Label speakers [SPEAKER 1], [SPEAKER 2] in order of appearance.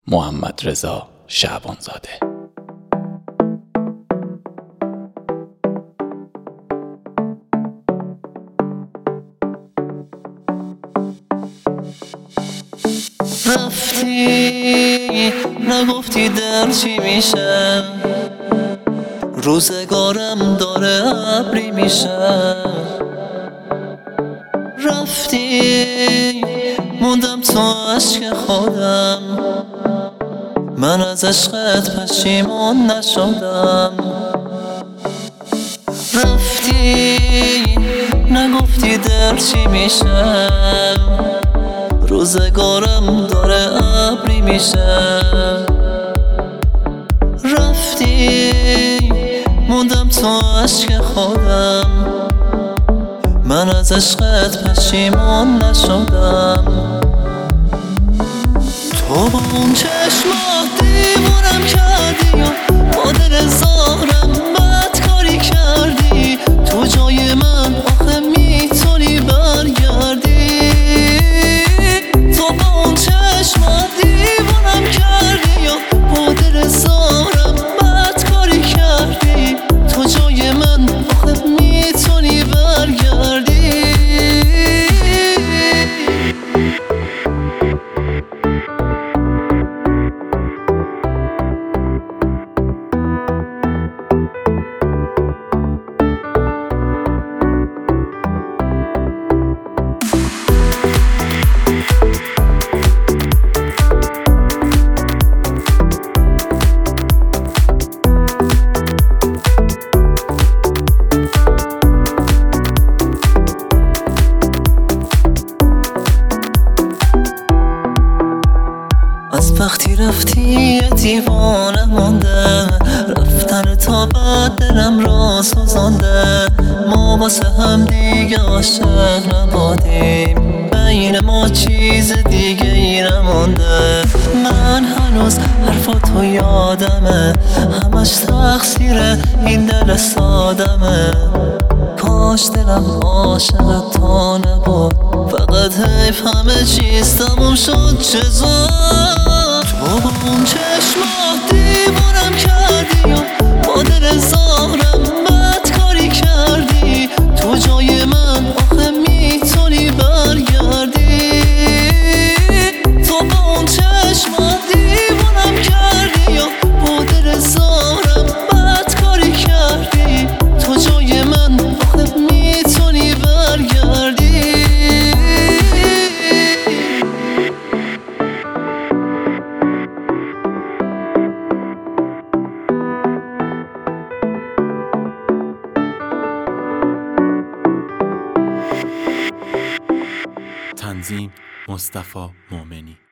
[SPEAKER 1] محمدرضا شعبانزاده.
[SPEAKER 2] رفتی نگفتی در چی میشه، روزگارم داره ابری میشه. رفتی موندم تو عشق خودم، من از عشقت پشیمون نشدم. رفتی نگفتی در چی میشه، روزگارم داره ابری میشه. رفتی موندم تو عشق خودم، من از عشقت پشیمون نشدم. تو با اون چشمات دیوونم کردی و با دل زارم بد کاری کردی. تو جای من آخه میتونی برگردی. تو با اون چشمات دیوونم کردی و با دل زارم بد کاری کردی. تو جای من آخه میتونی برگردی. از وقتی رفتی یه دیوانه مونده، رفتن تا بعد دلم را سوزانده. ما واسه هم دیگه عاشق نبودیم، بین ما چیز دیگه ای نمونده. من هنوز حرفاتو یادمه، همش تقصیر این دل سادمه. کاش دلم عاشق تو نبود، فقط حیف همه چیز تموم شد. چزار تو با اون چشمات دیوونم کردی و با دل زارم بد کاری کردی. تو جای من آخه میتونی برگردی. تو با اون چشمات دیوونم کردی و با دل زارم بد کاری کردی. تو جای من آخه میتونی برگردی.
[SPEAKER 1] تنظیم مصطفی مومنی.